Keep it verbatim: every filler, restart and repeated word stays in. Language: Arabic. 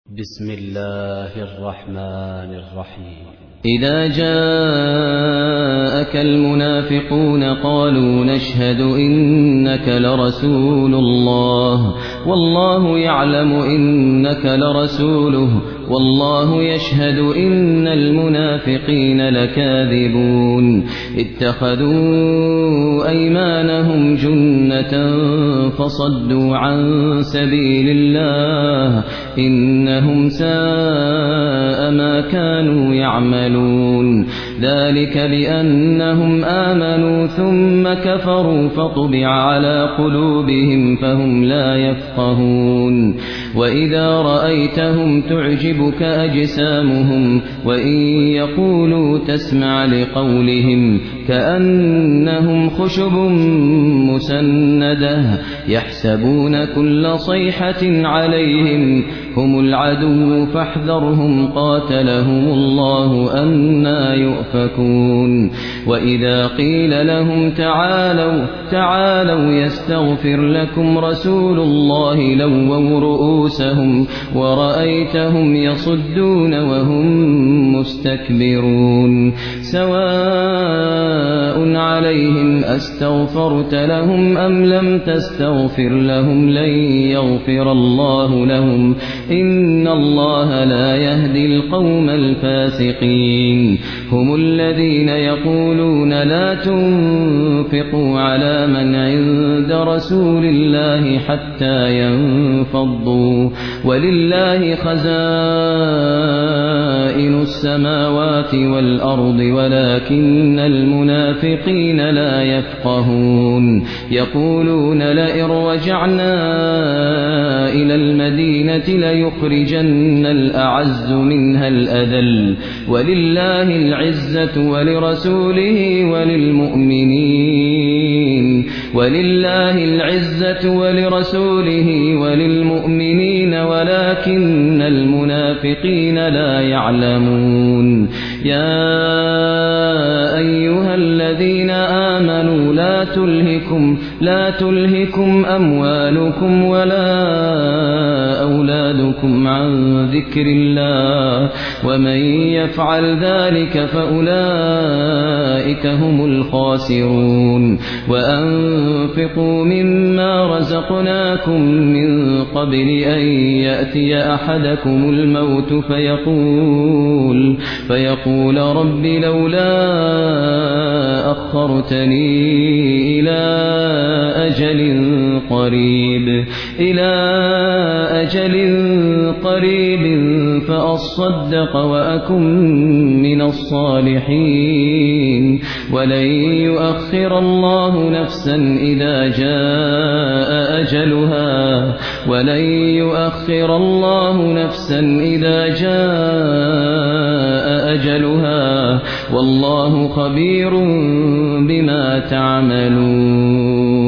بسم الله الرحمن الرحيم. إذا جاءك المنافقون قالوا نشهد إنك لرسول الله والله يعلم إنك لرسوله والله يشهد إن المنافقين لكاذبون اتخذوا أيمانهم جنة فصدوا عن سبيل الله إنهم ساء ما كانوا يعملون ذلك بأنهم آمنوا ثم كفروا فطبع على قلوبهم فهم لا يفقهون وإذا رأيتهم تعجبك أجسامهم وإن يقولوا تسمع لقولهم كأنهم خشب مسندة يحسبون كل صيحة عليهم هم العدو فاحذرهم قاتلهم الله أنى يؤفكون وإذا قيل لهم تعالوا تعالوا يستغفر لكم رسول الله لووا رؤوسهم ورأيتهم يصدون وهم مستكبرون سواء عليهم أستغفرت لهم أم لم تستغفر لهم لن يغفر الله لهم إن الله لا يهدي القوم الفاسقين هم الذين يقولون لا تنفقوا على من عند رسول الله حتى ينفضوا ولله خزائن السماوات والأرض ولكن المنافقين لا يفقهون يقولون لئن رجعنا إلى المدينة ليخرجن الأعز منها الأذل ولله العزة ولرسوله وللمؤمنين ولله العزة ولرسوله وللمؤمنين ولكن المنافقين لا يعلمون يا أيها الذين آمنوا لا تلهكم لا تلهكم أموالكم ولا أولادكم عن ذكر الله ومن يفعل ذلك فأولئك هم الخاسرون وأنفقوا مما رزقناكم من قبل أن يأتي أحدكم الموت فيقول فيقول رب لولا أخرتني إلى أجل قريب إلى أجل قريب فأصدق وأكن من الصالحين ولن يؤخر الله نفسا إذا جاء أجلها ولن يؤخر الله نفسا إذا جاء أجلها والله خبير بما تعملون.